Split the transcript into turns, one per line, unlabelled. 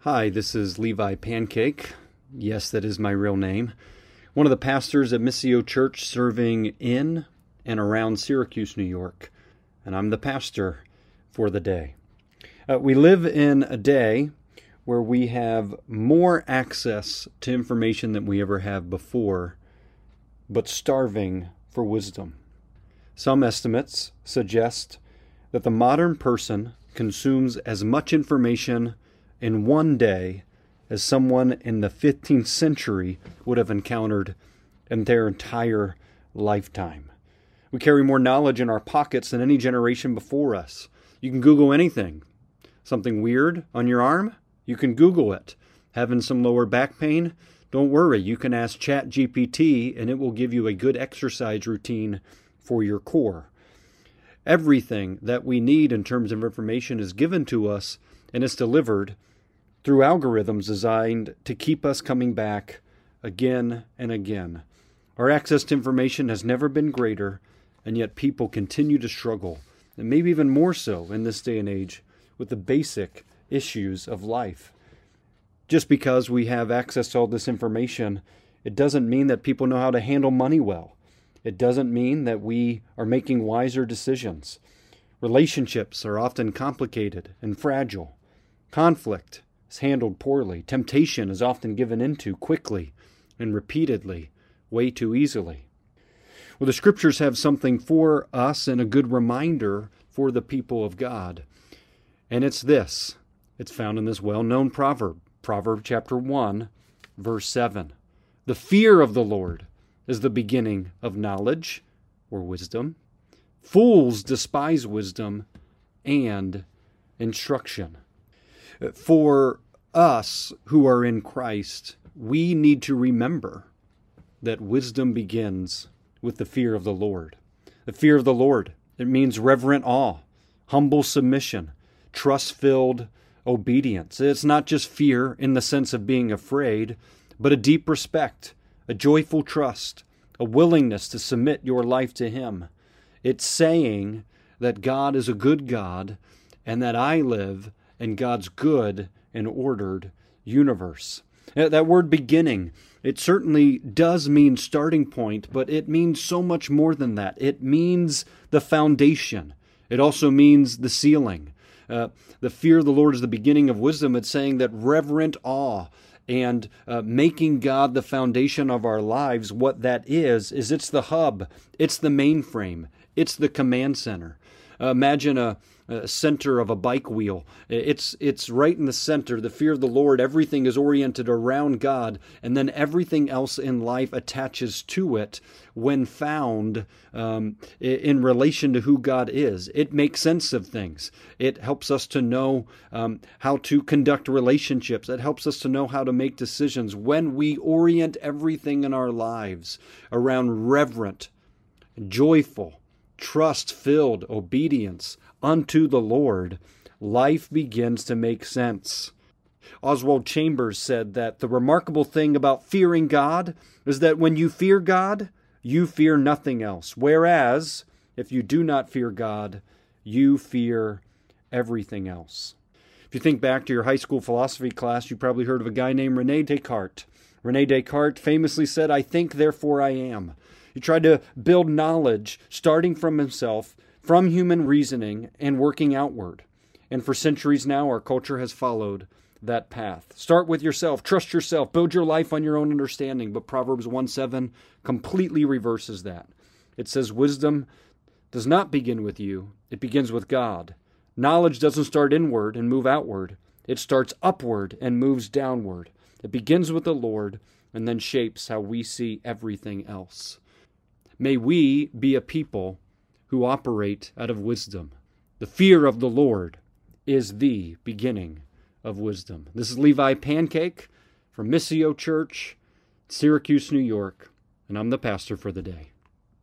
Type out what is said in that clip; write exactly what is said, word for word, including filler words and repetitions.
Hi, this is Levi Pancake. Yes, that is my real name. One of the pastors at Missio Church serving in and around Syracuse, New York. And I'm the pastor for the day. Uh, we live in a day where we have more access to information than we ever have before, but starving for wisdom. Some estimates suggest that the modern person consumes as much information in one day as someone in the fifteenth century would have encountered in their entire lifetime. We carry more knowledge in our pockets than any generation before us. You can Google anything. Something weird on your arm? You can Google it. Having some lower back pain? Don't worry, you can ask ChatGPT and it will give you a good exercise routine for your core. Everything that we need in terms of information is given to us and it's delivered through algorithms designed to keep us coming back again and again. Our access to information has never been greater, and yet people continue to struggle, and maybe even more so in this day and age, with the basic issues of life. Just because we have access to all this information, it doesn't mean that people know how to handle money well. It doesn't mean that we are making wiser decisions. Relationships are often complicated and fragile. Conflict is handled poorly. Temptation is often given into quickly and repeatedly, way too easily. Well, the Scriptures have something for us and a good reminder for the people of God. And it's this. It's found in this well-known proverb, Proverb chapter one, verse seven. The fear of the Lord is the beginning of knowledge, or wisdom. Fools despise wisdom and instruction. For us who are in Christ, we need to remember that wisdom begins with the fear of the Lord. The fear of the Lord, it means reverent awe, humble submission, trust-filled obedience. It's not just fear in the sense of being afraid, but a deep respect, a joyful trust, a willingness to submit your life to Him. It's saying that God is a good God and that I live in God's good and ordered universe. That word beginning, it certainly does mean starting point, but it means so much more than that. It means the foundation. It also means the ceiling. Uh, the fear of the Lord is the beginning of wisdom. It's saying that reverent awe and uh, making God the foundation of our lives, what that is, is it's the hub, it's the mainframe, it's the command center. Uh, imagine a, a center of a bike wheel. It's it's right in the center. The fear of the Lord, everything is oriented around God, and then everything else in life attaches to it when found um, in relation to who God is. It makes sense of things. It helps us to know um, how to conduct relationships. It helps us to know how to make decisions when we orient everything in our lives around reverent, joyful, trust-filled obedience unto the Lord. Life begins to make sense. Oswald Chambers said that the remarkable thing about fearing God is that when you fear God, you fear nothing else. Whereas, if you do not fear God, you fear everything else. If you think back to your high school philosophy class, you probably heard of a guy named René Descartes. René Descartes famously said, "I think, therefore I am." He tried to build knowledge starting from himself, from human reasoning, and working outward. And for centuries now, our culture has followed that path. Start with yourself. Trust yourself. Build your life on your own understanding. But Proverbs one seven completely reverses that. It says wisdom does not begin with you. It begins with God. Knowledge doesn't start inward and move outward. It starts upward and moves downward. It begins with the Lord and then shapes how we see everything else. May we be a people who operate out of wisdom. The fear of the Lord is the beginning of wisdom. This is Levi Pancake from Missio Church, Syracuse, New York, and I'm the pastor for the day.